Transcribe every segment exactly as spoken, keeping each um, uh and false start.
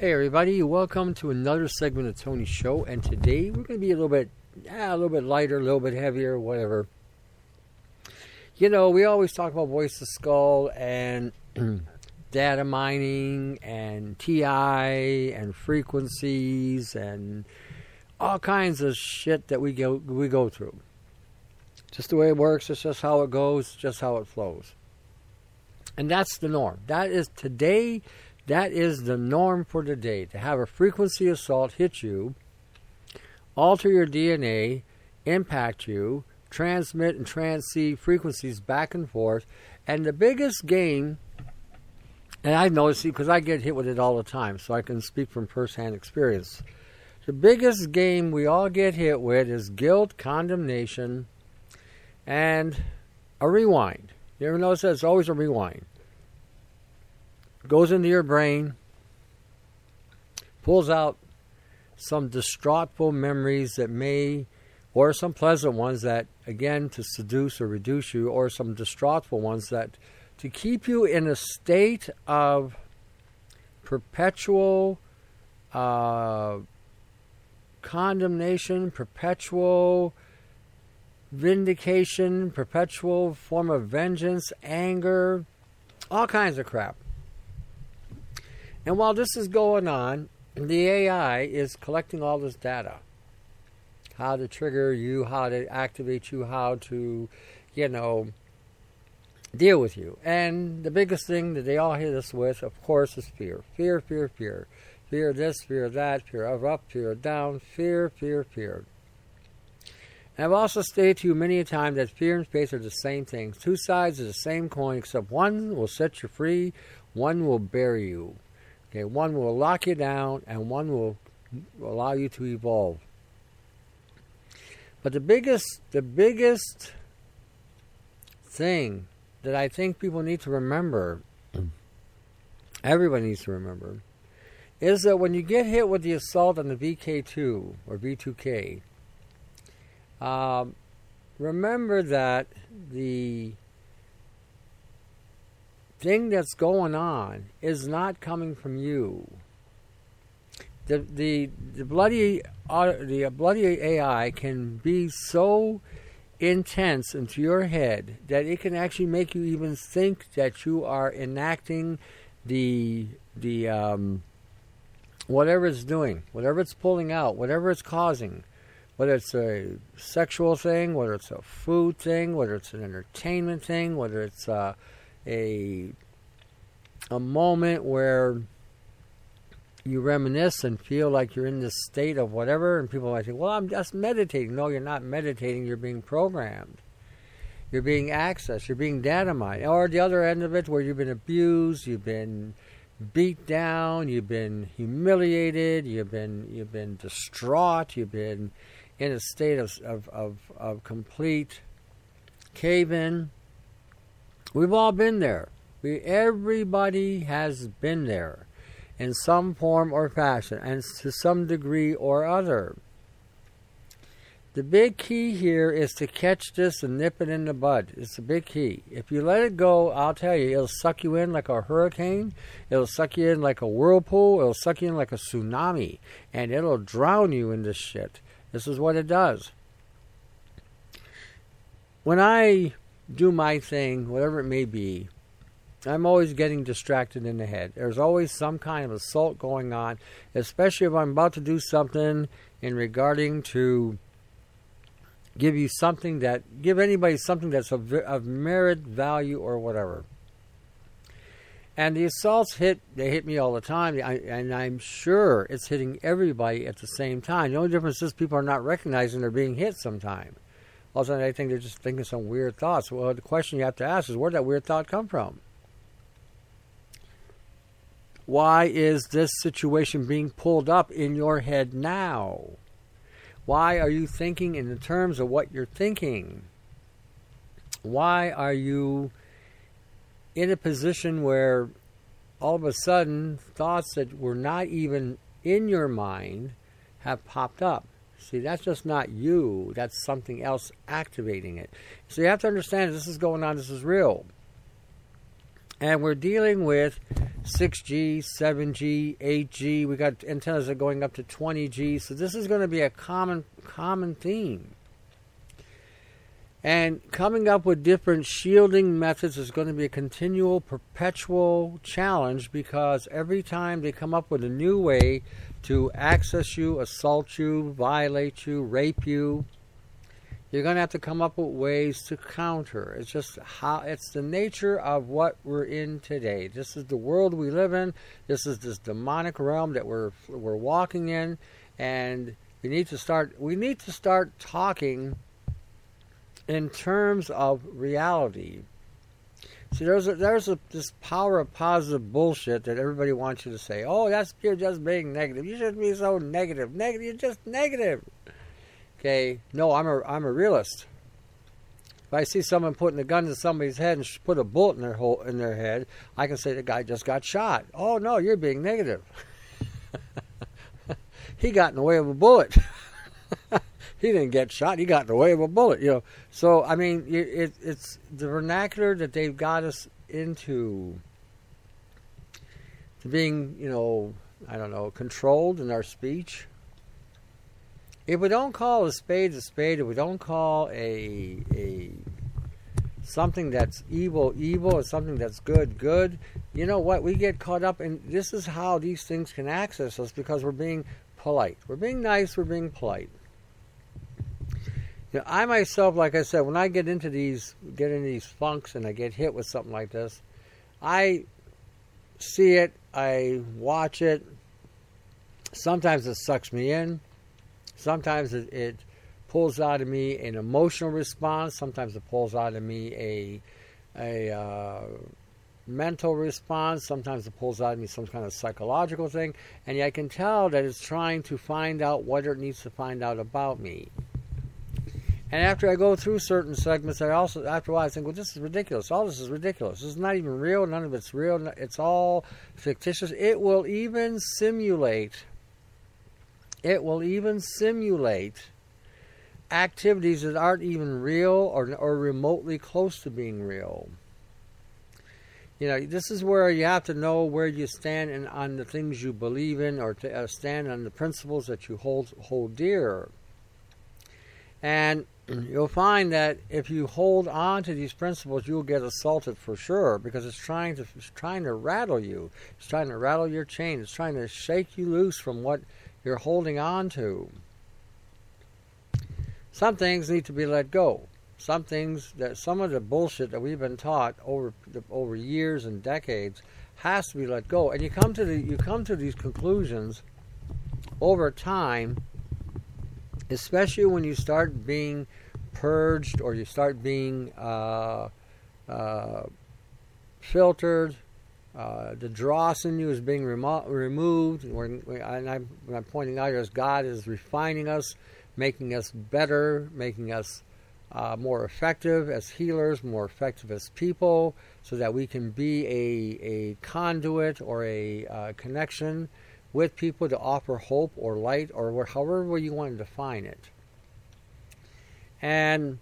Hey everybody, welcome to another segment of Tony's Show, and today we're going to be a little bit, yeah, a little bit lighter, a little bit heavier, whatever. You know, we always talk about Voice of Skull and data mining and T I and frequencies and all kinds of shit that we go we go through. Just the way it works, it's just how it goes, just how it flows. And that's the norm. That is today. That is the norm for today, to have a frequency assault hit you, alter your D N A, impact you, transmit and transceive frequencies back and forth. And the biggest game, and I've noticed it because I get hit with it all the time, so I can speak from first-hand experience. The biggest game we all get hit with is guilt, condemnation, and a rewind. You ever notice that? It's always a rewind. Goes into your brain, pulls out some distraughtful memories that may, or some pleasant ones that, again, to seduce or reduce you, or some distraughtful ones that, to keep you in a state of perpetual uh, condemnation, perpetual vindication, perpetual form of vengeance, anger, all kinds of crap. And while this is going on, the A I is collecting all this data. How to trigger you, how to activate you, how to, you know, deal with you. And the biggest thing that they all hit us with, of course, is fear. Fear, fear, fear. Fear of this, fear of that, fear of up, fear of down, fear, fear, fear. And I've also stated to you many a time that fear and faith are the same thing. Two sides of the same coin, except one will set you free, one will bury you. Okay, one will lock you down, and one will allow you to evolve. But the biggest, the biggest thing that I think people need to remember, everybody needs to remember, is that when you get hit with the assault on the V K two or V two K, um, remember that the thing that's going on is not coming from you. The the the bloody uh, the bloody A I can be so intense into your head that it can actually make you even think that you are enacting the the um, whatever it's doing, whatever it's pulling out, whatever it's causing. Whether it's a sexual thing, whether it's a food thing, whether it's an entertainment thing, whether it's uh, a a moment where you reminisce and feel like you're in this state of whatever, and people might think, well, I'm just meditating. No, you're not meditating. You're being programmed. You're being accessed. You're being data mined. Or the other end of it, where you've been abused, you've been beat down, you've been humiliated, you've been you've been distraught, you've been in a state of of, of, of complete cave-in. We've all been there. We, everybody has been there in some form or fashion, and to some degree or other. The big key here is to catch this and nip it in the bud. It's the big key. If you let it go, I'll tell you, it'll suck you in like a hurricane. It'll suck you in like a whirlpool. It'll suck you in like a tsunami. And it'll drown you in this shit. This is what it does. When I do my thing, whatever it may be, I'm always getting distracted in the head. There's always some kind of assault going on, especially if I'm about to do something in regarding to give you something that, give anybody something that's of, of merit, value, or whatever. And the assaults hit, they hit me all the time, I, and I'm sure it's hitting everybody at the same time. The only difference is people are not recognizing they're being hit sometime. All of a sudden, I think they're just thinking some weird thoughts. Well, the question you have to ask is, where did that weird thought come from? Why is this situation being pulled up in your head now? Why are you thinking in the terms of what you're thinking? Why are you in a position where all of a sudden thoughts that were not even in your mind have popped up? See, that's just not you. That's something else activating it. So you have to understand this is going on. This is real. And we're dealing with six G, seven G, eight G. We got antennas that are going up to twenty G. So this is going to be a common common theme. And coming up with different shielding methods is going to be a continual, perpetual challenge, because every time they come up with a new way to access you, assault you, violate you, rape you, you're going to have to come up with ways to counter. It's just how, it's the nature of what we're in today. This is the world we live in. This is this demonic realm that we're we're walking in, and we need to start. We need to start talking in terms of reality. See, there's a, there's a, this power of positive bullshit that everybody wants you to say. Oh, that's you're just being negative. You shouldn't be so negative. Negative. You're just negative. Okay. No, I'm a I'm a realist. If I see someone putting a gun to somebody's head and put a bullet in their hole in their head, I can say the guy just got shot. Oh no, you're being negative. He got in the way of a bullet. He didn't get shot. He got in the way of a bullet. You know. So I mean, it, it's the vernacular that they've got us into, to being, you know, I don't know, controlled in our speech. If we don't call a spade a spade, if we don't call a a something that's evil evil, or something that's good good, you know what? We get caught up, and this is how these things can access us, because we're being polite. We're being nice. We're being polite. You know, I myself, like I said, when I get into these, get into these funks and I get hit with something like this, I see it, I watch it. Sometimes it sucks me in. Sometimes it, it pulls out of me an emotional response. Sometimes it pulls out of me a a uh, mental response. Sometimes it pulls out of me some kind of psychological thing. And I can tell that it's trying to find out what it needs to find out about me. And after I go through certain segments, I also, after a while, I think, well, this is ridiculous. All this is ridiculous. This is not even real. None of it's real. It's all fictitious. It will even simulate, it will even simulate activities that aren't even real or, or remotely close to being real. You know, this is where you have to know where you stand in, on the things you believe in, or to uh, stand on the principles that you hold hold dear. And you'll find that if you hold on to these principles, you'll get assaulted for sure, because it's trying to it's trying to rattle you. It's trying to rattle your chain. It's trying to shake you loose from what you're holding on to. Some things need to be let go. Some things, that some of the bullshit that we've been taught over over years and decades has to be let go. And you come to the you come to these conclusions over time, especially when you start being purged, or you start being uh, uh, filtered. Uh, the dross in you is being remo- removed. When, and I'm, when I'm pointing out, as God is refining us, making us better, making us uh, more effective as healers, more effective as people, so that we can be a, a conduit or a uh, connection with people to offer hope or light, or however you want to define it. And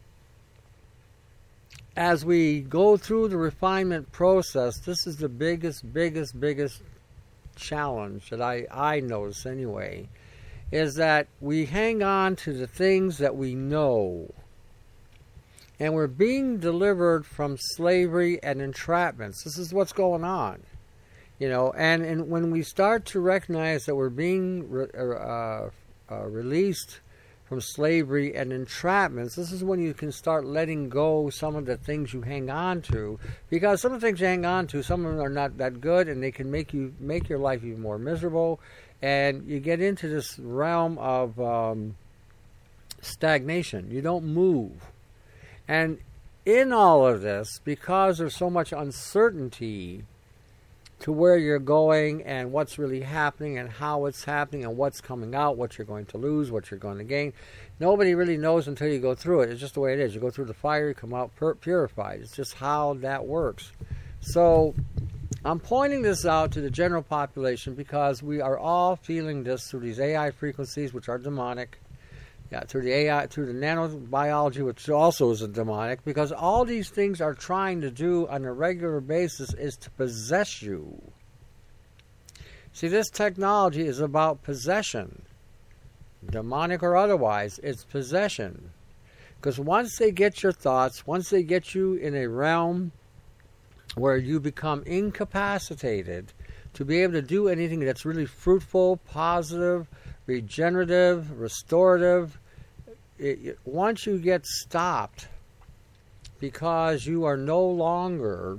as we go through the refinement process, this is the biggest, biggest, biggest challenge that I, I notice anyway, is that we hang on to the things that we know. And we're being delivered from slavery and entrapments. This is what's going on. You know, and, and when we start to recognize that we're being re, uh, uh, released from slavery and entrapments, this is when you can start letting go some of the things you hang on to. Because some of the things you hang on to, some of them are not that good, and they can make you make your life even more miserable. And you get into this realm of um, stagnation. You don't move. And in all of this, because there's so much uncertainty to where you're going and what's really happening and how it's happening and what's coming out, what you're going to lose, what you're going to gain, nobody really knows until you go through it. It's just the way it is. You go through the fire, you come out pur- purified. It's just how that works. So I'm pointing this out to the general population because we are all feeling this through these A I frequencies, which are demonic. Yeah, through the A I, through the nanobiology, which also is a demonic, because all these things are trying to do on a regular basis is to possess you. See, this technology is about possession, demonic or otherwise. It's possession, because once they get your thoughts, once they get you in a realm where you become incapacitated to be able to do anything that's really fruitful, positive, regenerative, restorative, it, it, once you get stopped because you are no longer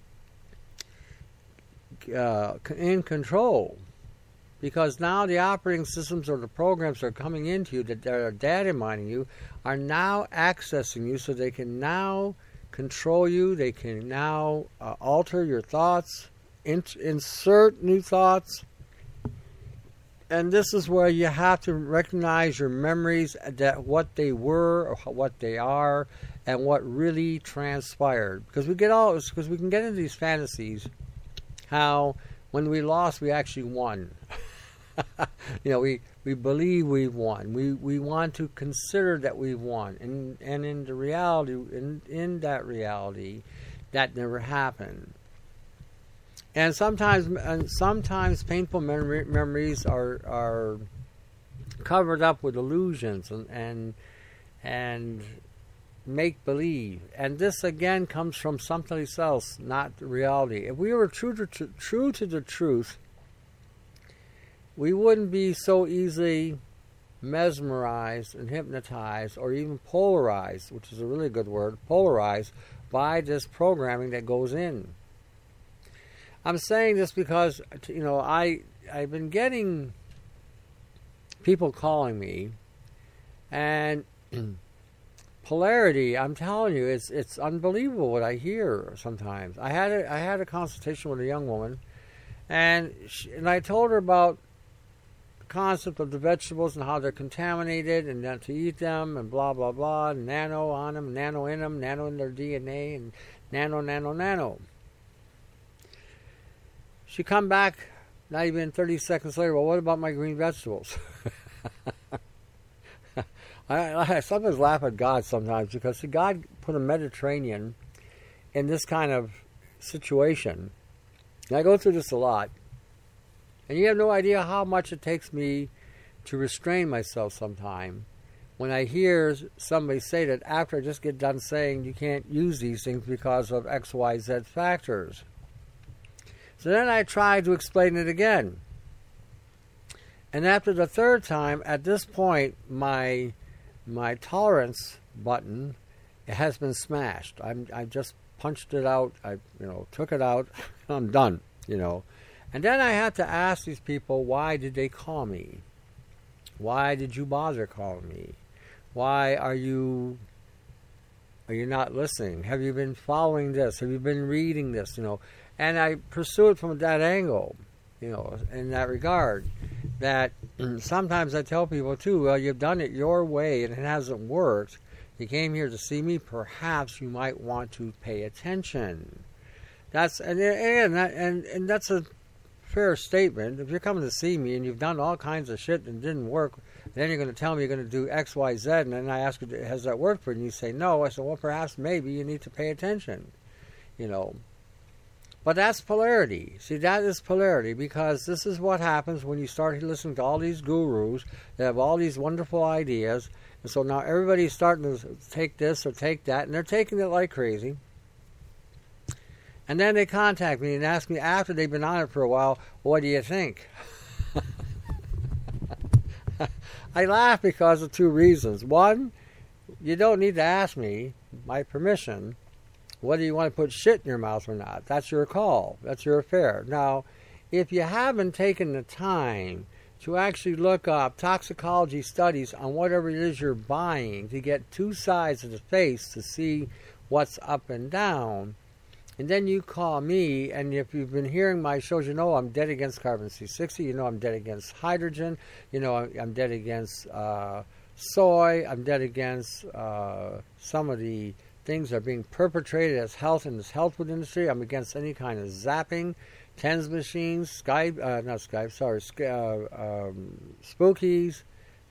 uh, in control, because now the operating systems or the programs that are coming into you that are data mining you are now accessing you, so they can now control you, they can now uh, alter your thoughts, in, insert new thoughts. And this is where you have to recognize your memories, that what they were, or what they are, and what really transpired. Because we get all, because we can get into these fantasies, how when we lost, we actually won. you know, we, we believe we've won. We we want to consider that we've won, and and in the reality, in in that reality, that never happened. And sometimes, and sometimes painful memory, memories are are covered up with illusions and and, and make believe. And this again comes from something else, not reality. If we were true to true to the truth, we wouldn't be so easily mesmerized and hypnotized, or even polarized, which is a really good word, polarized by this programming that goes in. I'm saying this because, you know, I, I've been getting people calling me, and polarity, I'm telling you, it's it's unbelievable what I hear sometimes. I had a, I had a consultation with a young woman, and she, and I told her about the concept of the vegetables and how they're contaminated, and not to eat them, and blah, blah, blah, nano on them, nano in them, nano in their D N A, and nano, nano, nano. She come back, not even thirty seconds later, well, what about my green vegetables? I, I sometimes laugh at God sometimes, because see, God put a Mediterranean in this kind of situation. And I go through this a lot. And you have no idea how much it takes me to restrain myself sometime when I hear somebody say that after I just get done saying you can't use these things because of X, Y, Z factors. So then I try to explain it again. And after the third time, at this point, my my tolerance button has been smashed. I'm I just punched it out. I you know took it out. I'm done. You know, and then I had to ask these people, why did they call me? Why did you bother calling me? Why are you are you not listening? Have you been following this? Have you been reading this? You know. And I pursue it from that angle, you know, in that regard. That sometimes I tell people, too, well, you've done it your way and it hasn't worked. You came here to see me. Perhaps you might want to pay attention. That's and and that, and, and that's a fair statement. If you're coming to see me and you've done all kinds of shit and it didn't work, then you're going to tell me you're going to do X, Y, Z. And then I ask you, has that worked for you? And you say no. I said, well, perhaps maybe you need to pay attention, you know. But that's polarity. See, that is polarity, because this is what happens when you start listening to all these gurus that have all these wonderful ideas. And so now everybody's starting to take this or take that, and they're taking it like crazy. And then they contact me and ask me after they've been on it for a while, what do you think? I laugh because of two reasons. One, you don't need to ask me my permission whether you want to put shit in your mouth or not. That's your call. That's your affair. Now, if you haven't taken the time to actually look up toxicology studies on whatever it is you're buying to get two sides of the face to see what's up and down, and then you call me, and if you've been hearing my shows, you know I'm dead against carbon C sixty, you know I'm dead against hydrogen, you know I'm dead against uh, soy, I'm dead against uh, some of the things that are being perpetrated as health in this health food industry. I'm against any kind of zapping, TENS machines, Skype, uh, not Skype, sorry, uh, um, spookies,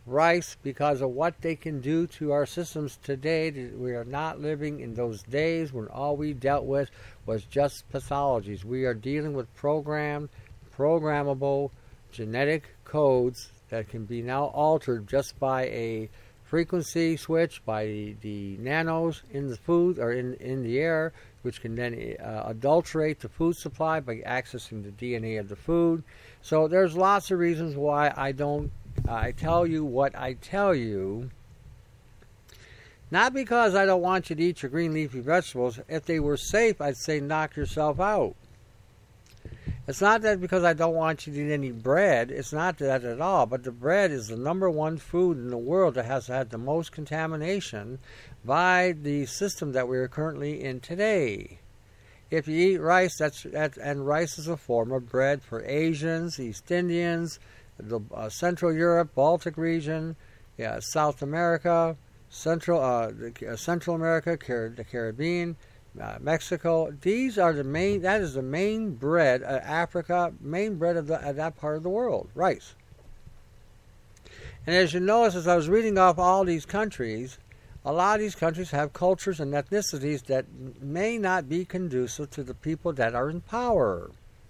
rice because of what they can do to our systems today. We are not living in those days when all we dealt with was just pathologies. We are dealing with programmed, programmable genetic codes that can be now altered just by a frequency switch, by the, the nanos in the food or in, in the air, which can then uh, adulterate the food supply by accessing the D N A of the food. So there's lots of reasons why I don't I tell you what I tell you. Not because I don't want you to eat your green leafy vegetables. If they were safe, I'd say knock yourself out. It's not that because I don't want you to eat any bread. It's not that at all. But the bread is the number one food in the world that has had the most contamination by the system that we are currently in today. If you eat rice, that's that, and rice is a form of bread for Asians, East Indians, the uh, Central Europe, Baltic region, yeah, South America, Central uh, the, uh, Central America, Car- the Caribbean, uh, Mexico. These are the main. That is the main bread. Uh, Africa, main bread of, the, of that part of the world, rice. And as you notice, as I was reading off all these countries, a lot of these countries have cultures and ethnicities that may not be conducive to the people that are in power.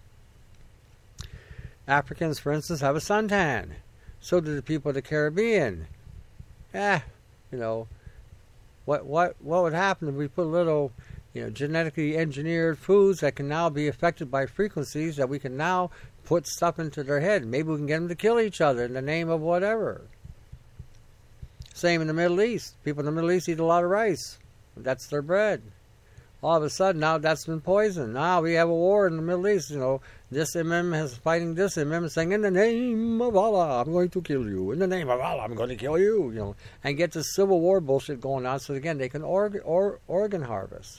Africans, for instance, have a suntan. So do the people of the Caribbean. Eh, you know, what what what would happen if we put little, you know, genetically engineered foods that can now be affected by frequencies that we can now put stuff into their head? Maybe we can get them to kill each other in the name of whatever. Same in the Middle East. People in the Middle East eat a lot of rice. That's their bread. All of a sudden, now that's been poisoned. Now we have a war in the Middle East. You know, this imam is fighting this imam, saying, "In the name of Allah, I'm going to kill you. In the name of Allah, I'm going to kill you." You know, and get this civil war bullshit going on. So again, they can org- or, organ harvest.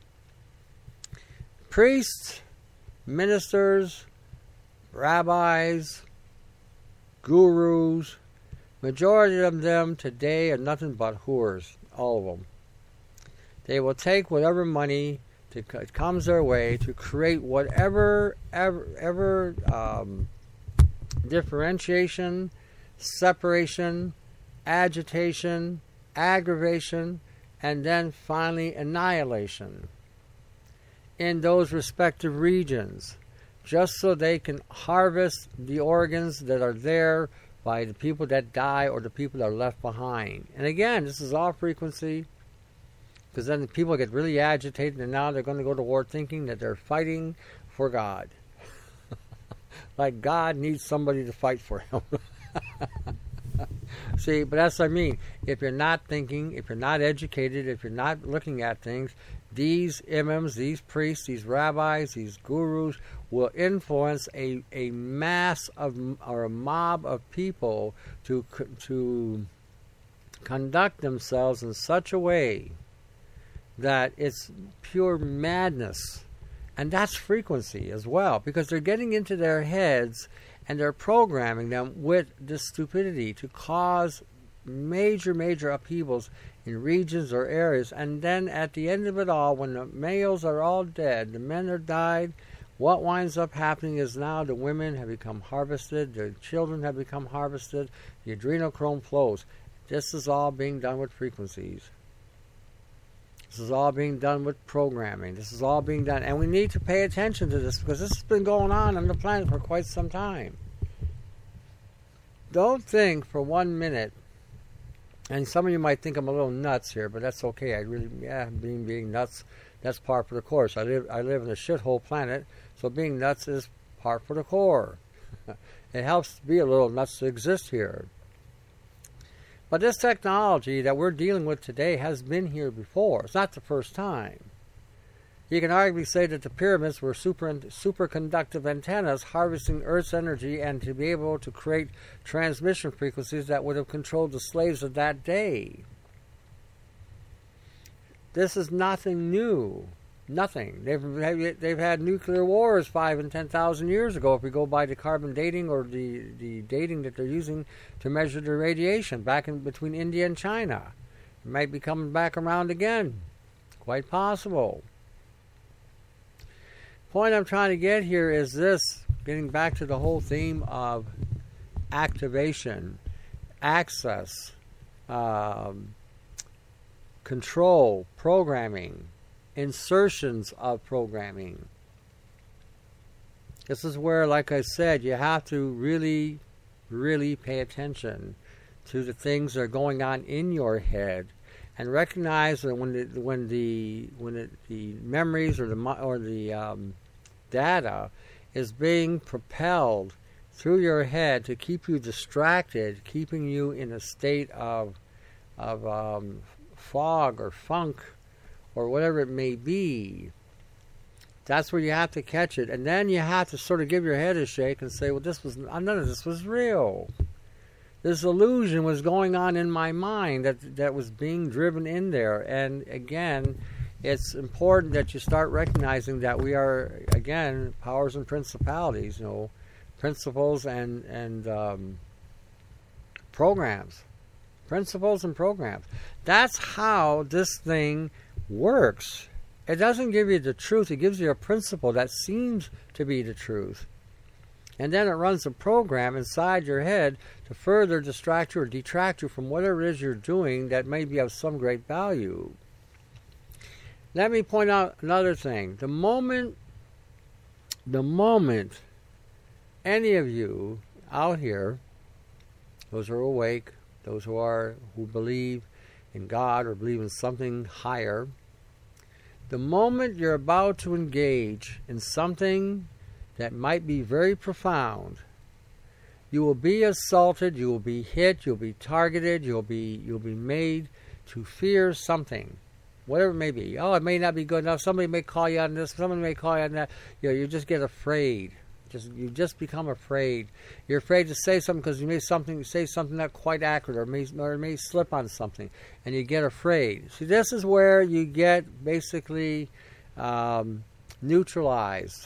Priests, ministers, rabbis, gurus. Majority of them today are nothing but whores, all of them. They will take whatever money to, comes their way to create whatever ever, ever um, differentiation, separation, agitation, aggravation, and then finally annihilation in those respective regions, just so they can harvest the organs that are there by the people that die or the people that are left behind. And again, this is all frequency, because then the people get really agitated, and now they're going to go to war thinking that they're fighting for God. Like God needs somebody to fight for him. See, but that's what I mean. If you're not thinking, if you're not educated, if you're not looking at things, these imams, these priests, these rabbis, these gurus will influence a, a mass of or a mob of people to to conduct themselves in such a way that it's pure madness. And that's frequency as well, because they're getting into their heads and they're programming them with this stupidity to cause major, major upheavals in regions or areas. And then at the end of it all, when the males are all dead, the men are died, what winds up happening is now the women have become harvested, the children have become harvested, the adrenochrome flows. This is all being done with frequencies. This is all being done with programming. This is all being done. And we need to pay attention to this, because this has been going on on the planet for quite some time. Don't think for one minute, and some of you might think I'm a little nuts here, but that's okay. I really, yeah, being being nuts, that's par for the course. I live I live in a shithole planet, so being nuts is par for the core. It helps to be a little nuts to exist here. But this technology that we're dealing with today has been here before. It's not the first time. You can arguably say that the pyramids were super superconductive antennas harvesting Earth's energy and to be able to create transmission frequencies that would have controlled the slaves of that day. This is nothing new. Nothing. They've they've had nuclear wars five and ten thousand years ago. If we go by the carbon dating or the, the dating that they're using to measure the radiation back in between India and China, it might be coming back around again. Quite possible. Point I'm trying to get here is this: getting back to the whole theme of activation. access, um, control, programming, insertions of programming. This is where, like I said, you have to really, really pay attention to the things that are going on in your head, and recognize that when the when the when it, the memories or the or the um, data is being propelled through your head to keep you distracted, keeping you in a state of of um, fog or funk or whatever it may be. That's where you have to catch it, and then you have to sort of give your head a shake and say, "Well, this was none of this was real. This illusion was going on in my mind that that was being driven in there." And again, it's important that you start recognizing that we are, again, powers and principalities, you know, principles and and um, programs, principles and programs. That's how this thing works. It doesn't give you the truth. It gives you a principle that seems to be the truth. And then it runs a program inside your head to further distract you or detract you from whatever it is you're doing that may be of some great value. Let me point out another thing. The moment, the moment any of you out here, those who are awake, those who are who believe in God or believe in something higher, the moment you're about to engage in something that might be very profound, you will be assaulted, you will be hit, you'll be targeted, you'll be you'll be made to fear something, whatever it may be. Oh, it may not be good enough. Somebody may call you on this. Somebody may call you on that. You know, you just get afraid. Just you just become afraid. You're afraid to say something because you may something say something not quite accurate, or may or may slip on something, and you get afraid. See, this is where you get basically um, neutralized.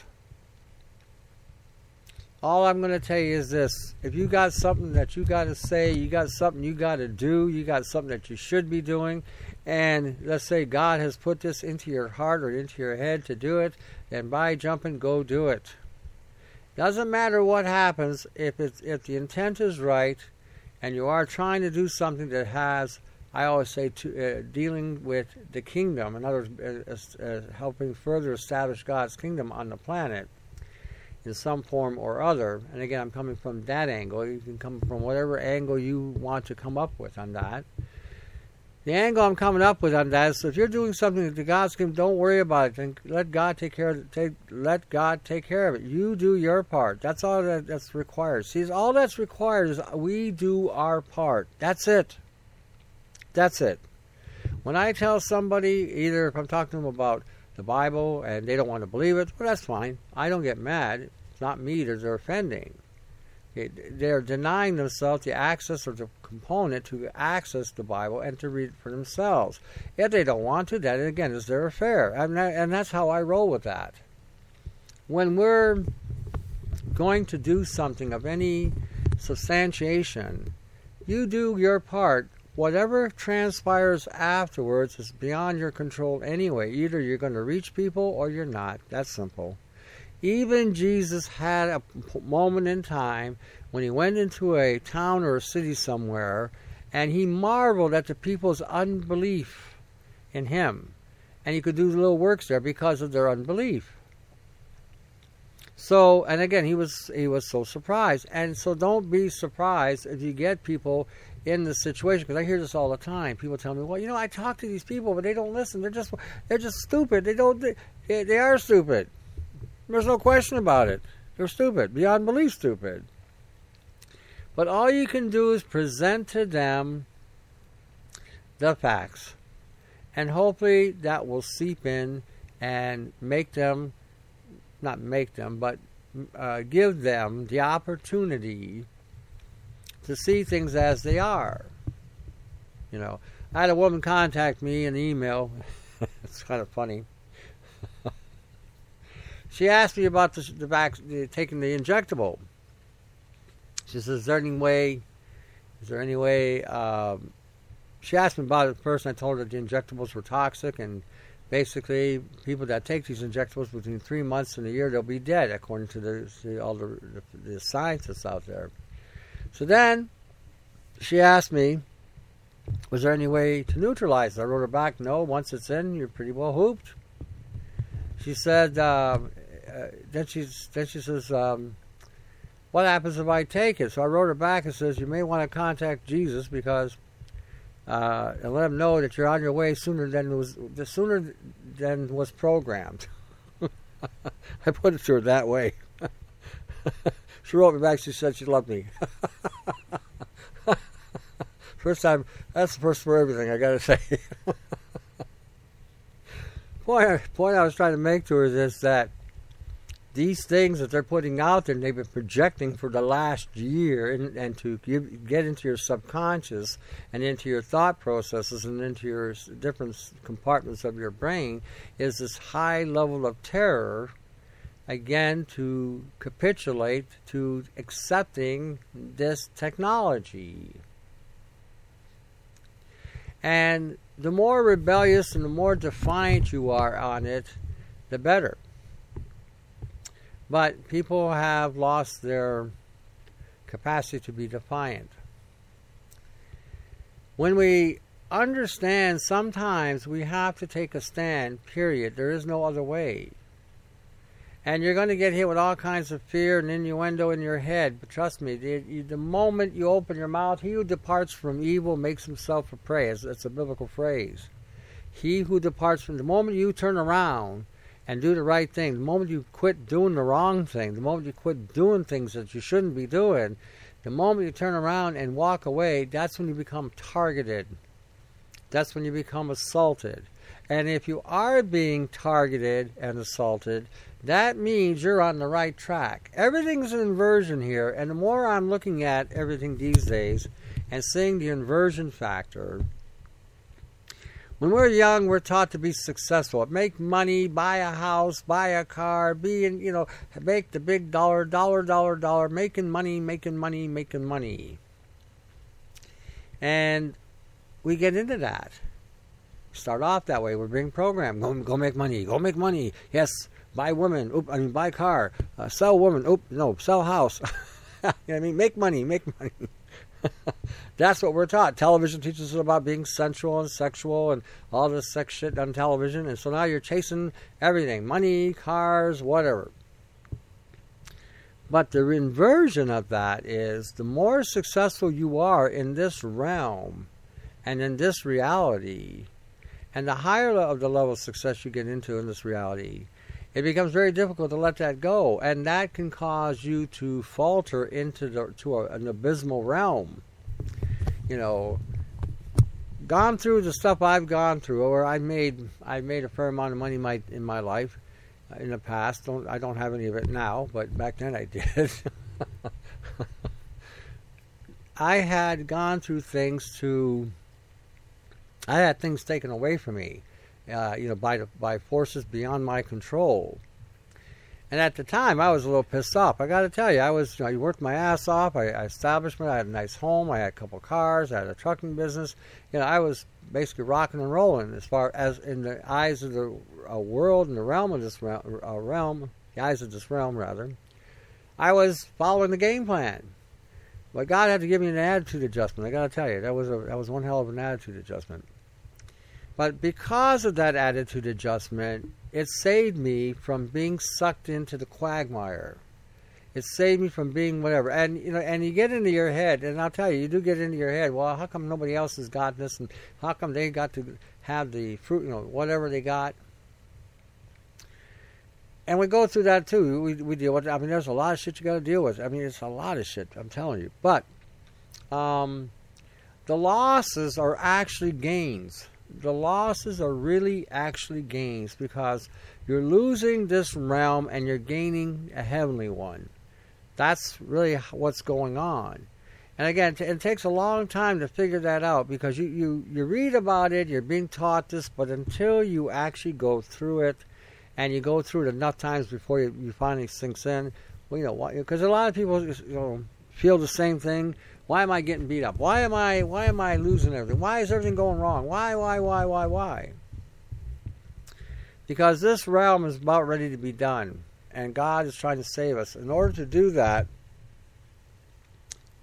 All I'm going to tell you is this: if you got something that you got to say, you got something you got to do, you got something that you should be doing, and let's say God has put this into your heart or into your head to do it, then by jumping, go do it. Doesn't matter what happens, if it's if the intent is right, and you are trying to do something that has, I always say, to, uh, dealing with the kingdom, in other words, uh, uh, helping further establish God's kingdom on the planet in some form or other. And again, I'm coming from that angle. You can come from whatever angle you want to come up with on that. The angle I'm coming up with on that is, if you're doing something to God's kingdom, don't worry about it. And let God take care of it. Take, let God take care of it. You do your part. That's all that, that's required. See, all that's required is we do our part. That's it. That's it. When I tell somebody, either if I'm talking to them about the Bible and they don't want to believe it, well, that's fine. I don't get mad. It's not me that they're offending. They're denying themselves the access or the component to access the Bible and to read it for themselves. If they don't want to, that again is their affair. And, that, and that's how I roll with that. When we're going to do something of any substantiation, you do your part. Whatever transpires afterwards is beyond your control anyway. Either you're going to reach people or you're not. That's simple. Even Jesus had a moment in time when he went into a town or a city somewhere, and he marveled at the people's unbelief in him. And he could do little works there because of their unbelief. So, and again, he was he was so surprised. And so don't be surprised if you get people in the situation, because I hear this all the time. People tell me, well, you know, I talk to these people, but they don't listen. They're just they're just stupid. They don't they, they are stupid. There's no question about it. They're stupid, beyond belief stupid. But all you can do is present to them the facts. And hopefully that will seep in and make them, not make them, but uh, give them the opportunity to see things as they are. You know, I had a woman contact me in an email. It's kind of funny. She asked me about the, the vac, the, taking the injectable. She says, "Is there any way? Is there any way?" Um, she asked me about it first, and I told her that the injectables were toxic, and basically, people that take these injectables between three months and a year, they'll be dead, according to the, the all the, the, the scientists out there. So then, she asked me, was there any way to neutralize it? I wrote her back, no, once it's in, you're pretty well hooped. She said, uh, uh, then, she's, then she says, um, what happens if I take it? So I wrote her back and says, you may want to contact Jesus because, uh, and let him know that you're on your way sooner than was, sooner than was programmed. I put it to her that way. She wrote me back, she said she loved me. First time, that's the first for everything, I gotta say. point, point I was trying to make to her is that these things that they're putting out there, and they've been projecting for the last year, and, and to give, get into your subconscious and into your thought processes and into your different compartments of your brain, is this high level of terror, again, to capitulate to accepting this technology. And the more rebellious and the more defiant you are on it, the better. But people have lost their capacity to be defiant. When we understand, sometimes we have to take a stand, period. There is no other way. And you're going to get hit with all kinds of fear and innuendo in your head. But trust me, the, the moment you open your mouth, he who departs from evil makes himself a prey. It's, it's a biblical phrase. He who departs from, the moment you turn around and do the right thing, the moment you quit doing the wrong thing, the moment you quit doing things that you shouldn't be doing, the moment you turn around and walk away, that's when you become targeted. That's when you become assaulted. And if you are being targeted and assaulted, that means you're on the right track. Everything's an inversion here, and the more I'm looking at everything these days and seeing the inversion factor, when we're young, we're taught to be successful, make money, buy a house, buy a car, be in, you know, make the big dollar, dollar, dollar, dollar, making money, making money, making money. And we get into that. Start off that way. We're being programmed. Go, go make money. Go make money. Yes. Buy woman. Oop, I mean, buy car. Uh, sell woman. Oop, no, sell house. You know what I mean? Make money. Make money. That's what we're taught. Television teaches us about being sensual and sexual and all this sex shit on television. And so now you're chasing everything. Money, cars, whatever. But the inversion of that is the more successful you are in this realm and in this reality, and the higher of the level of success you get into in this reality, it becomes very difficult to let that go. And that can cause you to falter into the, to a, an abysmal realm. You know, gone through the stuff I've gone through, or I made I made a fair amount of money in my, in my life uh, in the past. Don't I don't have any of it now, but back then I did. I had gone through things to... I had things taken away from me, uh, you know, by the, by forces beyond my control. And at the time, I was a little pissed off. I got to tell you, I was, you know, I worked my ass off. I, I established me. I had a nice home. I had a couple cars. I had a trucking business. You know, I was basically rocking and rolling as far as in the eyes of the uh, world and the realm of this realm, uh, realm, the eyes of this realm rather. I was following the game plan. But God had to give me an attitude adjustment. I got to tell you, that was a, that was one hell of an attitude adjustment. But because of that attitude adjustment, it saved me from being sucked into the quagmire. It saved me from being whatever. And you know, and you get into your head, and I'll tell you, you do get into your head, well, how come nobody else has got this, and how come they got to have the fruit, you know, whatever they got. And we go through that too. We, we deal with it. I mean, there's a lot of shit you got to deal with. I mean, it's a lot of shit, I'm telling you. But um, the losses are actually gains. The losses are really actually gains, because you're losing this realm and you're gaining a heavenly one. That's really what's going on. And again, it takes a long time to figure that out, because you, you, you read about it, you're being taught this, but until you actually go through it, and you go through it enough times before you, you finally sinks in, well, you know, because a lot of people, you know, feel the same thing. Why am I getting beat up? Why am I why am I losing everything? Why is everything going wrong? Why, why, why, why, why? Because this realm is about ready to be done. And God is trying to save us. In order to do that,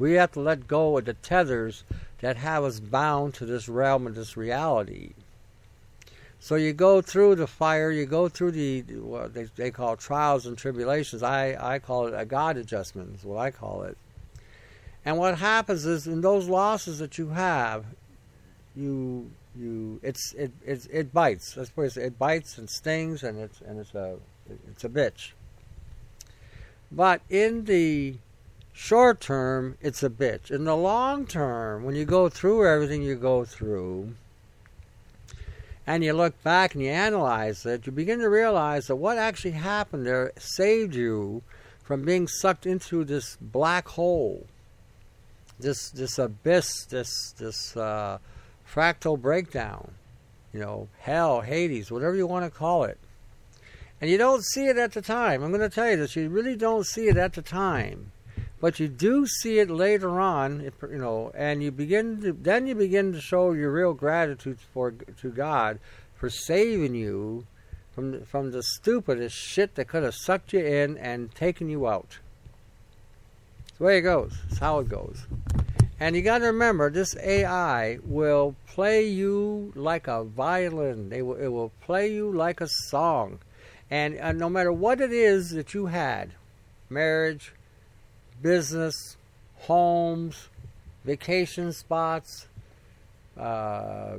We have to let go of the tethers that have us bound to this realm and this reality. So you go through the fire, you go through the, what they, they call trials and tribulations. I, I call it a God adjustment, is what I call it. And what happens is, in those losses that you have, you you it's it it, it bites. Let's put it, it bites and stings, and it's and it's a it's a bitch. But in the short term, it's a bitch. In the long term, when you go through everything you go through, and you look back and you analyze it, you begin to realize that what actually happened there saved you from being sucked into this black hole, this this abyss, this this uh, fractal breakdown, you know, hell, Hades, whatever you want to call it. And you don't see it at the time. I'm going to tell you this: you really don't see it at the time. But you do see it later on, you know, and you begin to, then you begin to show your real gratitude for to God for saving you from the, from the stupidest shit that could have sucked you in and taken you out. It's the way it goes. It's how it goes. And you got to remember, this A I will play you like a violin. They will, it will play you like a song, and uh, no matter what it is that you had, marriage, business, homes, vacation spots, uh,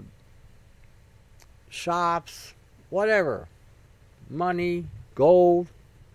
shops, whatever, money, gold,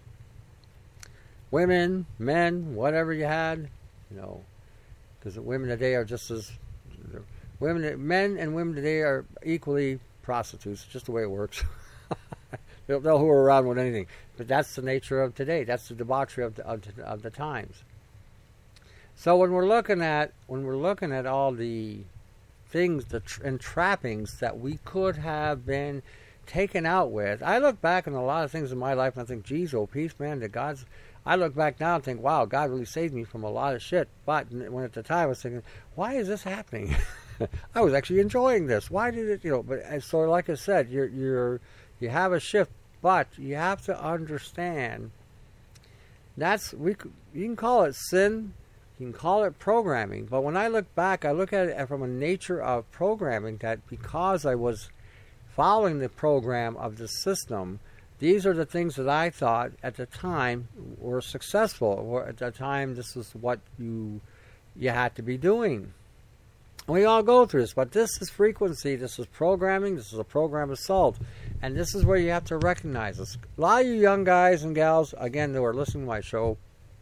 women, men, whatever you had, you know, because the women today are just as women, men and women today are equally prostitutes. Just the way it works. They'll, they'll who are around with anything, but that's the nature of today. That's the debauchery of the, of, of the times. So when we're looking at when we're looking at all the things, the tra- entrappings that we could have been taken out with, I look back on a lot of things in my life and I think, geez, oh peace, man, that God's. I look back now and think, wow, God really saved me from a lot of shit. But when at the time I was thinking, why is this happening? I was actually enjoying this. Why did it, you know? But so, like I said, you're you're you have a shift, but you have to understand that's we you can call it sin. You can call it programming, but when I look back, I look at it from a nature of programming that because I was following the program of the system, these are the things that I thought at the time were successful, or at the time this is what you you had to be doing. We all go through this, but this is frequency, this is programming, this is a program assault, and this is where you have to recognize this. A lot of you young guys and gals, again, who are listening to my show,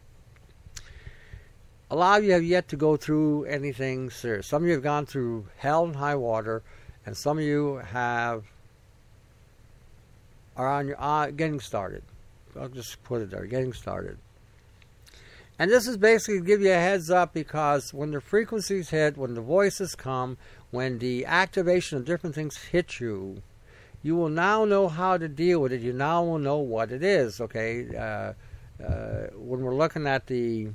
a lot of you have yet to go through anything serious. Some of you have gone through hell and high water, and some of you have are on your uh, getting started. I'll just put it there, getting started. And this is basically to give you a heads up, because when the frequencies hit, when the voices come, when the activation of different things hit you, you will now know how to deal with it. You now will know what it is. Okay, uh, uh, when we're looking at the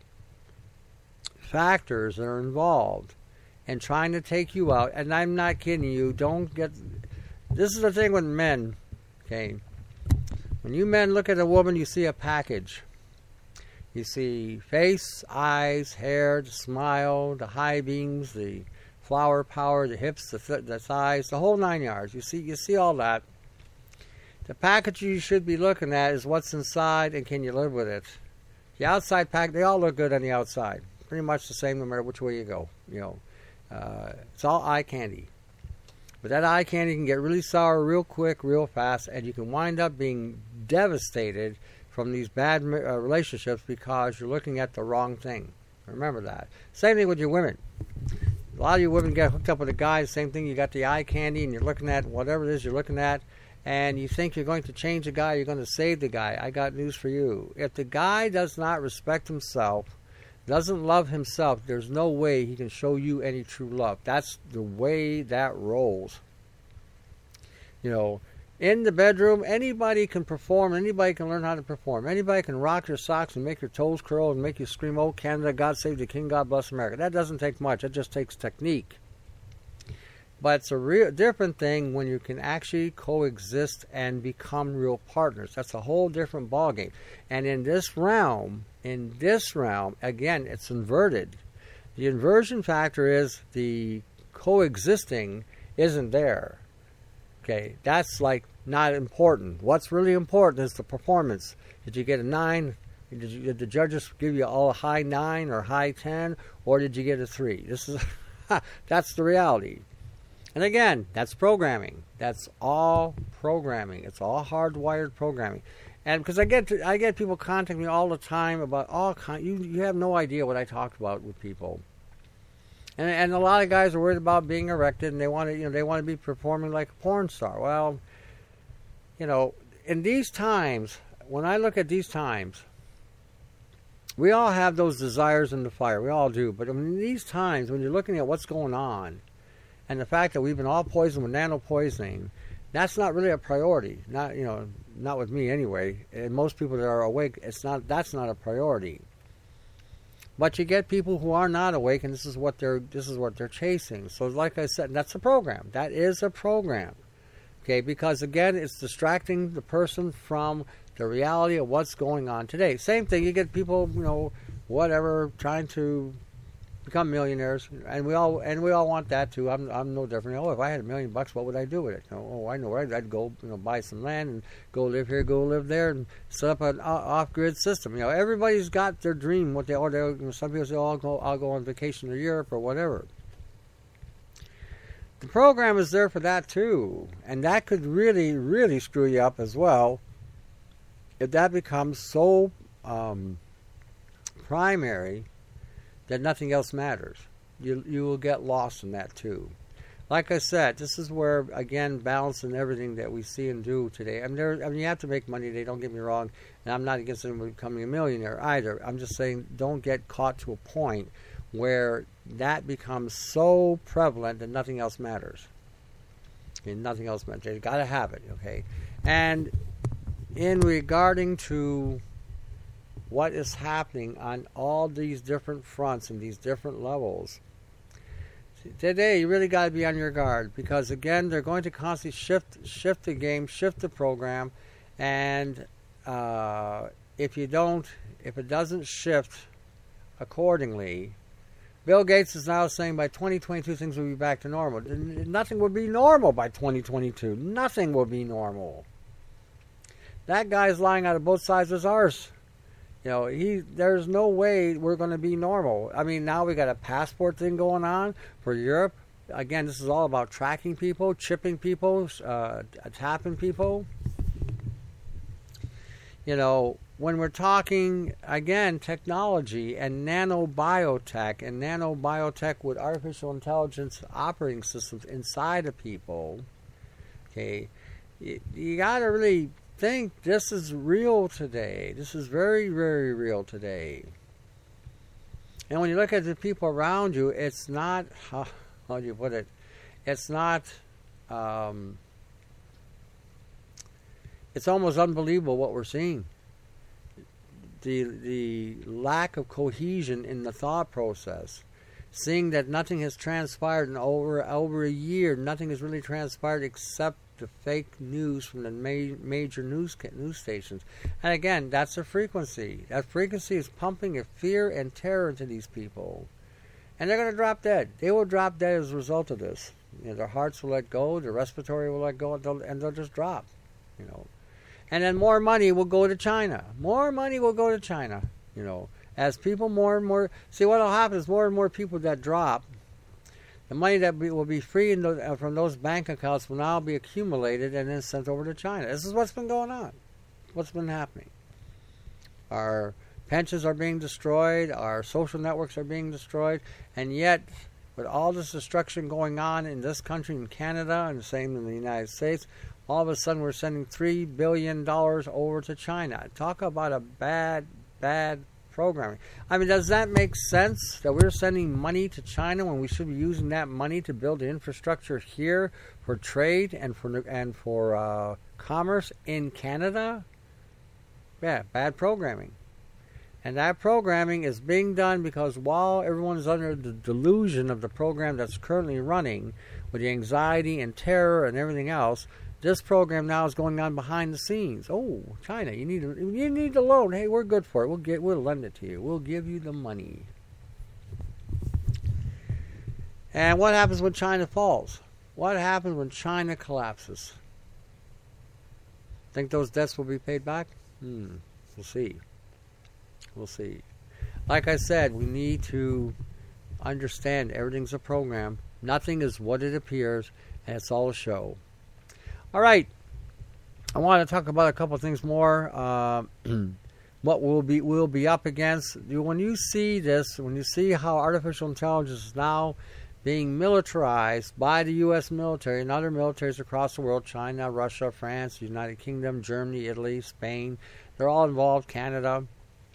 factors that are involved and trying to take you out, and I'm not kidding you, don't get, this is the thing with men, okay, when you men look at a woman, you see a package. You see face, eyes, hair, the smile, the high beams, the flower power, the hips, the, th- the thighs, the whole nine yards. You see, you see all that. The package you should be looking at is what's inside and can you live with it. The outside pack, they all look good on the outside. Pretty much the same no matter which way you go. You know, uh, it's all eye candy. But that eye candy can get really sour real quick, real fast, and you can wind up being devastated from these bad uh, relationships because you're looking at the wrong thing. Remember that. Same thing with your women. A lot of you women get hooked up with a guy, same thing, you got the eye candy and you're looking at whatever it is you're looking at, and you think you're going to change the guy, you're going to save the guy. I got news for you. If the guy does not respect himself, doesn't love himself, there's no way he can show you any true love. That's the way that rolls. You know, in the bedroom, anybody can perform, anybody can learn how to perform. Anybody can rock your socks and make your toes curl and make you scream, "Oh, Canada, God save the King, God bless America." That doesn't take much. It just takes technique. But it's a real different thing when you can actually coexist and become real partners. That's a whole different ballgame. And in this realm, in this realm, again, it's inverted. The inversion factor is the coexisting isn't there. Okay, that's like not important. What's really important is the performance. Did you get a nine? Did, you, did the judges give you all a high nine or high ten, or did you get a three? This is that's the reality. And again, that's programming. That's all programming. It's all hardwired programming. And because I get to, I get people contacting me all the time about all kind. You you have no idea what I talked about with people. And and a lot of guys are worried about being erected, and they want to you know they want to be performing like a porn star. Well, you know, in these times, when I look at these times, we all have those desires in the fire. We all do. But in these times, when you're looking at what's going on, and the fact that we've been all poisoned with nano poisoning, that's not really a priority. Not you know, not with me anyway. And most people that are awake, it's not. That's not a priority. But you get people who are not awake, and this is what they're this is what they're chasing. So, like I said, that's a program. That is a program. Okay, because again, it's distracting the person from the reality of what's going on today. Same thing. You get people, you know, whatever, trying to become millionaires, and we all and we all want that too. I'm I'm no different. Oh, if I had a million bucks, what would I do with it? Oh, I know where I'd, I'd go. You know, buy some land and go live here, go live there, and set up an off-grid system. You know, everybody's got their dream. What they or they, you know, some people say, "Oh, I'll go, I'll go on vacation to Europe or whatever." The program is there for that too, and that could really, really screw you up as well if that becomes so um, primary that nothing else matters. You you will get lost in that too. Like I said, this is where, again, balancing everything that we see and do today. I mean, there, I mean, you have to make money today, don't get me wrong, and I'm not against anyone becoming a millionaire either. I'm just saying don't get caught to a point where that becomes so prevalent that nothing else matters. Okay, nothing else matters. You've got to have it, okay? And in regarding to what is happening on all these different fronts and these different levels, today you really got to be on your guard, because again, they're going to constantly shift shift the game, shift the program, and uh, if you don't, if it doesn't shift accordingly, Bill Gates is now saying by twenty twenty-two things will be back to normal. Nothing will be normal by twenty twenty-two. Nothing will be normal. That guy's lying out of both sides of his arse. You know, he. There's no way we're going to be normal. I mean, now we got a passport thing going on for Europe. Again, this is all about tracking people, chipping people, uh, tapping people. You know, when we're talking, again, technology and nanobiotech, and nanobiotech with artificial intelligence operating systems inside of people, okay, you, you got to really think this is real today. This is very, very real today. And when you look at the people around you, it's not, how, how do you put it, it's not, um, it's almost unbelievable what we're seeing. The the lack of cohesion in the thought process, seeing that nothing has transpired in over over a year, nothing has really transpired except the fake news from the ma- major news news stations. And again, that's a frequency. That frequency is pumping a fear and terror into these people, and they're going to drop dead. They will drop dead as a result of this. You know, their hearts will let go, their respiratory will let go, and they'll, and they'll just drop. You know. And then more money will go to China. More money will go to China, you know. As people more and more... See, what will happen is more and more people that drop, the money that will be free in the, from those bank accounts will now be accumulated and then sent over to China. This is what's been going on. What's been happening. Our pensions are being destroyed. Our social networks are being destroyed. And yet, with all this destruction going on in this country, in Canada, and the same in the United States, all of a sudden we're sending three billion dollars over to China. Talk about a bad, bad programming. I mean, does that make sense that we're sending money to China when we should be using that money to build the infrastructure here for trade and for and for uh, commerce in Canada? Yeah, bad programming. And that programming is being done because while everyone's under the delusion of the program that's currently running, with the anxiety and terror and everything else, This program now is going on behind the scenes. Oh, China, you need a, you need a loan. Hey, we're good for it. We'll get we'll lend it to you. We'll give you the money. And what happens when China falls? What happens when China collapses? Think those debts will be paid back? Hmm. We'll see. We'll see. Like I said, we need to understand everything's a program. Nothing is what it appears, and it's all a show. All right. I want to talk about a couple of things more. Uh, what we'll be we'll be up against. When you see this, when you see how artificial intelligence is now being militarized by the U S military and other militaries across the world, China, Russia, France, United Kingdom, Germany, Italy, Spain, they're all involved, Canada.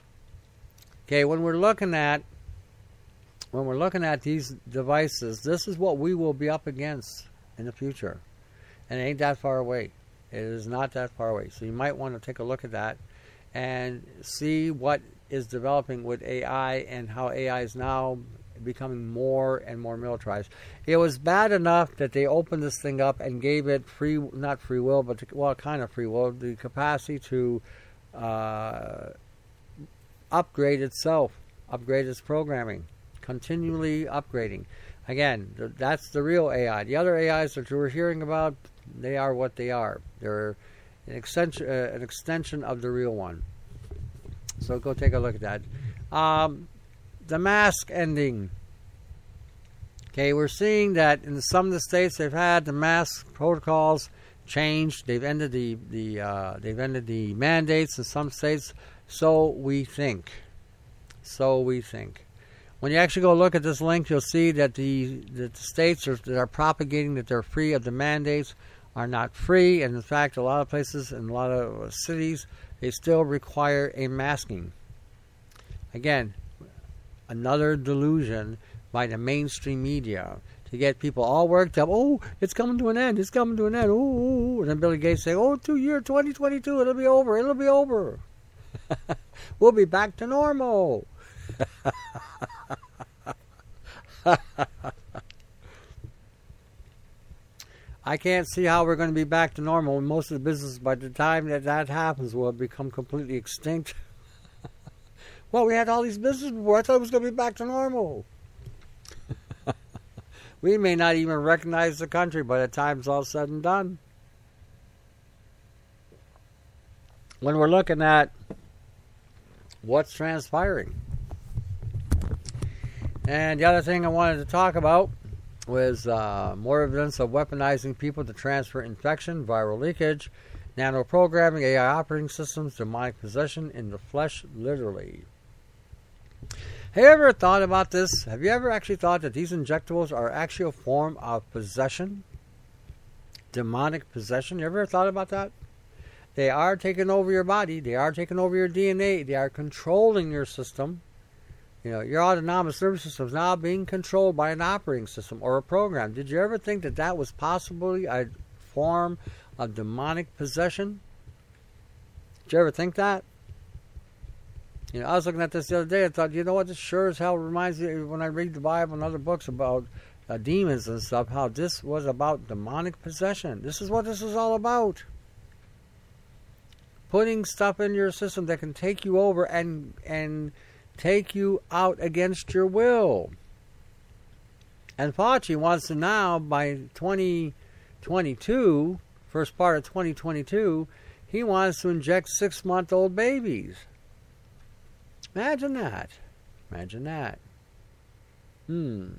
Okay, when we're looking at when we're looking at these devices, this is what we will be up against in the future. And it ain't that far away. It is not that far away. So you might want to take a look at that and see what is developing with A I and how A I is now becoming more and more militarized. It was bad enough that they opened this thing up and gave it free, not free will, but well, kind of free will, the capacity to uh, upgrade itself, upgrade its programming, continually upgrading. Again, th- that's the real A I. The other A Is that we're hearing about, they are what they are. They're an extension, uh, an extension of the real one. So go take a look at that. Um, the mask ending. Okay, we're seeing that in some of the states they've had the mask protocols changed. They've ended the the uh, they've ended the mandates in some states. So we think. So we think. When you actually go look at this link, you'll see that the, that the states are, that are propagating that they're free of the mandates are not free. And in fact, a lot of places and a lot of cities, they still require a masking. Again, another delusion by the mainstream media to get people all worked up. Oh, it's coming to an end. It's coming to an end. Ooh, and then Billy Gates saying, oh, two year twenty twenty-two, it'll be over. It'll be over. We'll be back to normal. I can't see how we're going to be back to normal. Most of the business, by the time that that happens, will have become completely extinct. Well, we had all these businesses before. I thought it was going to be back to normal. We may not even recognize the country by the time it's all said and done. When we're looking at what's transpiring. And the other thing I wanted to talk about was uh, more evidence of weaponizing people to transfer infection, viral leakage, nanoprogramming, A I operating systems, demonic possession in the flesh, literally. Have you ever thought about this? Have you ever actually thought that these injectables are actually a form of possession? Demonic possession? You ever thought about that? They are taking over your body. They are taking over your D N A. They are controlling your system. You know, your autonomous nervous system is now being controlled by an operating system or a program. Did you ever think that that was possibly a form of demonic possession? Did you ever think that? You know, I was looking at this the other day. I thought, you know what, this sure as hell reminds me when I read the Bible and other books about uh, demons and stuff, how this was about demonic possession. This is what this is all about. Putting stuff in your system that can take you over and and take you out against your will. And Fauci wants to now, by twenty twenty-two, first part of twenty twenty-two, he wants to inject six-month-old babies. Imagine that. Imagine that. Hmm.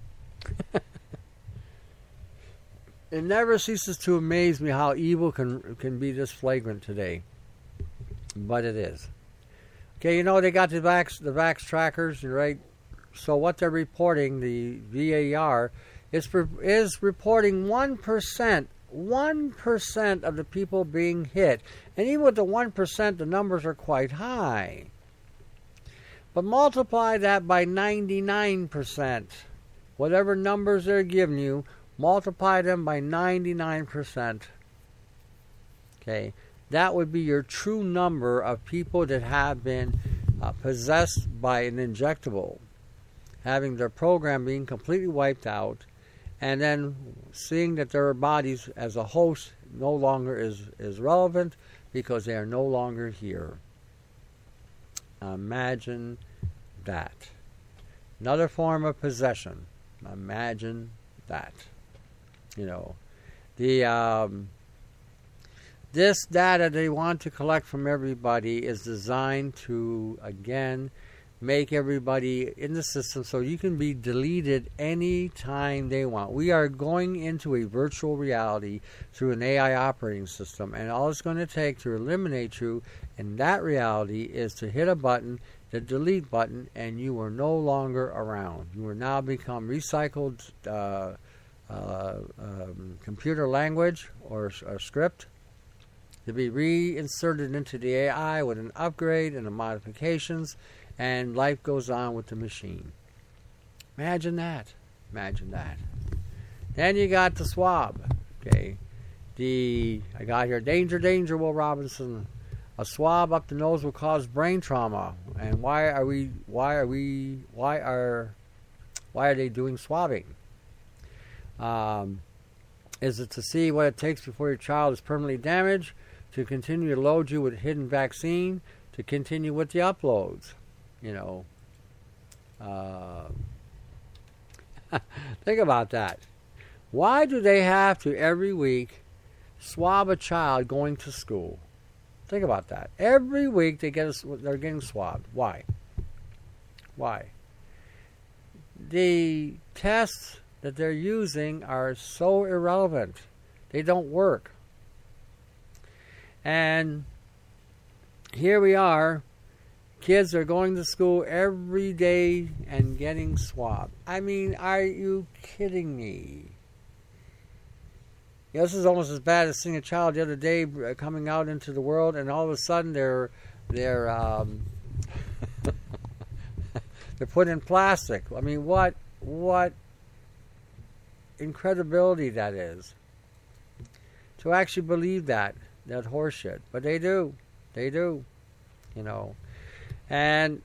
It never ceases to amaze me how evil can can be this flagrant today. But it is. Okay, you know, they got the Vax, the Vax trackers, right? So what they're reporting, the V A R, is, is reporting one percent, one percent of the people being hit. And even with the one percent, the numbers are quite high. But multiply that by ninety-nine percent. Whatever numbers they're giving you, multiply them by ninety-nine percent. Okay. That would be your true number of people that have been uh, possessed by an injectable, having their program being completely wiped out, and then seeing that their bodies as a host no longer is, is relevant because they are no longer here. Imagine that. Another form of possession. Imagine that. You know, the um, this data they want to collect from everybody is designed to, again, make everybody in the system so you can be deleted anytime they want. We are going into a virtual reality through an A I operating system, and all it's going to take to eliminate you in that reality is to hit a button, the delete button, and you are no longer around. You are now become recycled uh, uh, um, computer language or, or script to be reinserted into the A I with an upgrade and the modifications, and life goes on with the machine. Imagine that. Imagine that. Then you got the swab. Okay. The I got here, danger, danger, Will Robinson. A swab up the nose will cause brain trauma. And why are we why are we why are why are they doing swabbing? Um, is it to see what it takes before your child is permanently damaged, to continue to load you with hidden vaccine, to continue with the uploads? You know, uh, think about that. Why do they have to every week swab a child going to school? Think about that. Every week they get a, they're getting swabbed. Why? Why? The tests that they're using are so irrelevant. They don't work. And here we are. Kids are going to school every day and getting swabbed. I mean, are you kidding me? You know, this is almost as bad as seeing a child the other day coming out into the world, and all of a sudden they're they're um, they're put in plastic. I mean, what what incredibility that is to actually believe that that horseshit. But they do, they do, you know. And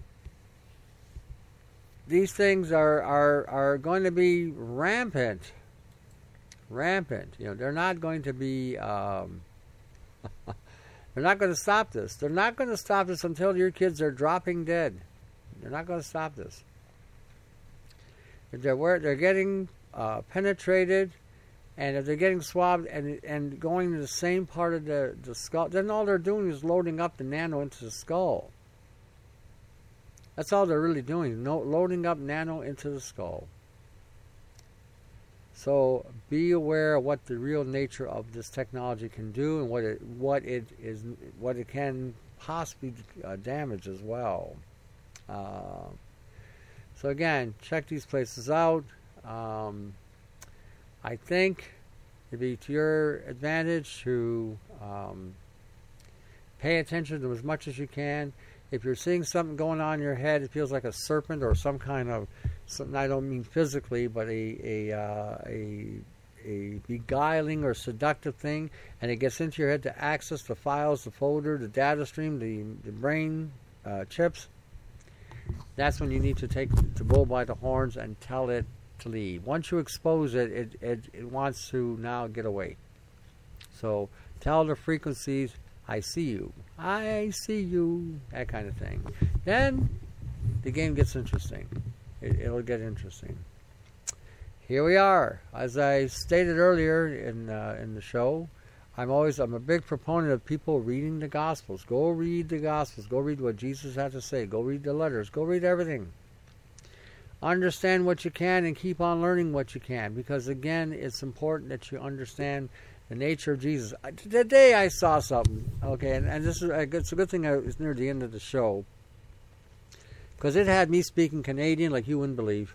these things are, are, are going to be rampant. Rampant. You know, they're not going to be, um, they're not going to stop this. They're not going to stop this until your kids are dropping dead. They're not going to stop this. If they're, where they're getting uh, penetrated, and if they're getting swabbed and and going to the same part of the, the skull, then all they're doing is loading up the nano into the skull. That's all they're really doing, no, loading up nano into the skull. So be aware of what the real nature of this technology can do and what it what it is what it can possibly uh, damage as well. Uh, so again, check these places out. Um, I think it'd be to your advantage to um, pay attention to as much as you can. If you're seeing something going on in your head, it feels like a serpent or some kind of, something I don't mean physically, but a a, uh, a a beguiling or seductive thing, and it gets into your head to access the files, the folder, the data stream, the, the brain uh, chips, that's when you need to take the bull by the horns and tell it to leave. Once you expose it, it, it, it wants to now get away. So tell the frequencies, I see you. I see you. That kind of thing. Then the game gets interesting. It, it'll get interesting. Here we are. As I stated earlier in uh, in the show, I'm always I'm a big proponent of people reading the Gospels. Go read the Gospels. Go read what Jesus had to say. Go read the letters. Go read everything. Understand what you can and keep on learning what you can, because again, it's important that you understand the nature of Jesus. Today I saw something, okay, and, and this is a good, it's a good thing I was near the end of the show, because it had me speaking Canadian like you wouldn't believe.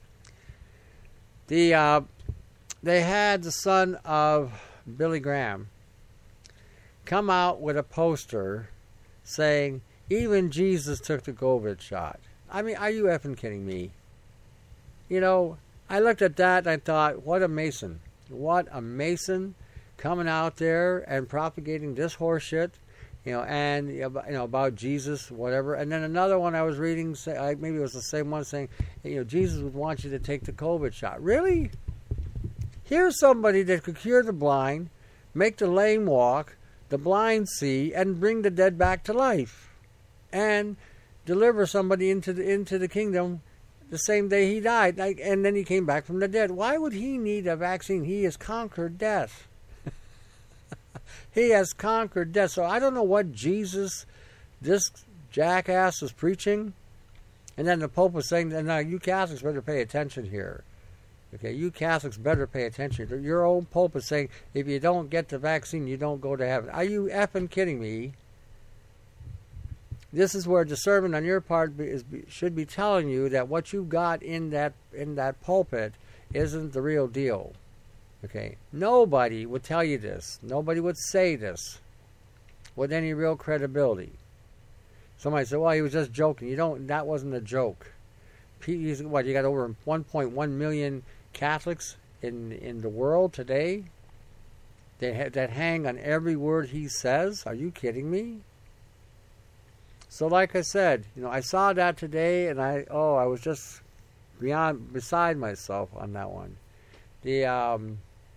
The uh, they had the son of Billy Graham come out with a poster saying, even Jesus took the COVID shot. I mean, are you effing kidding me? You know, I looked at that and I thought, what a mason. What a mason coming out there and propagating this horseshit, you know, and, you know, about Jesus, whatever. And then another one I was reading, say, maybe it was the same one, saying, you know, Jesus would want you to take the COVID shot. Really? Here's somebody that could cure the blind, make the lame walk, the blind see, and bring the dead back to life, and deliver somebody into the into the kingdom the same day he died, like, and then he came back from the dead. Why would he need a vaccine? He has conquered death. He has conquered death. So I don't know what Jesus, this jackass, was preaching. And then the Pope was saying, now you Catholics better pay attention here. Okay, you Catholics better pay attention. Your own Pope is saying, if you don't get the vaccine, you don't go to heaven. Are you effing kidding me? This is where discernment on your part is, should be telling you that what you got in that in that pulpit isn't the real deal. Okay, nobody would tell you this. Nobody would say this with any real credibility. Somebody said, "Well, he was just joking." You don't. That wasn't a joke. What, you got over one point one million Catholics in in the world today that that hang on every word he says. Are you kidding me? So, like I said, you know, I saw that today, and I oh, I was just beyond beside myself on that one. The um,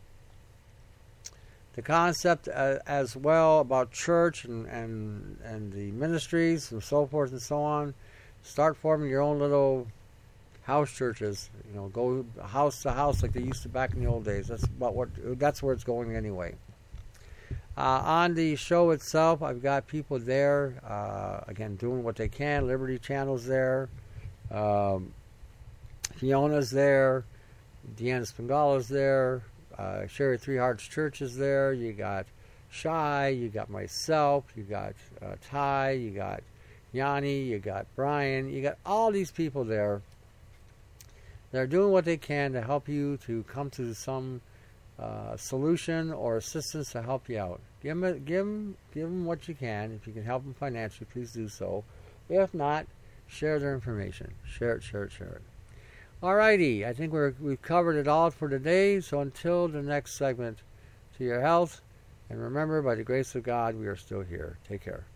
the concept uh, as well about church and, and and the ministries and so forth and so on. Start forming your own little house churches. You know, go house to house like they used to back in the old days. That's about what. That's where it's going anyway. Uh, on the show itself, I've got people there, uh, again, doing what they can. Liberty Channel's there. Um, Fiona's there. Deanna Spangala's there. Uh, Sherry Three Hearts Church is there. You got Shai. You got myself. You got uh, Ty. You got Yanni. You got Brian. You got all these people there. They're doing what they can to help you to come to some Uh, solution or assistance to help you out. Give them, give them, give them what you can. If you can help them financially, please do so. If not, share their information. Share it, share it, share it. Alrighty, I think we're, we've covered it all for today. So until the next segment, to your health. And remember, by the grace of God, we are still here. Take care.